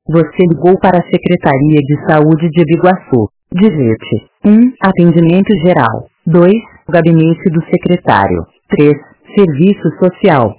Você ligou para a Secretaria de Saúde de Biguaçu. Digite 1. Atendimento geral. 2. Gabinete do secretário. 3. Serviço social.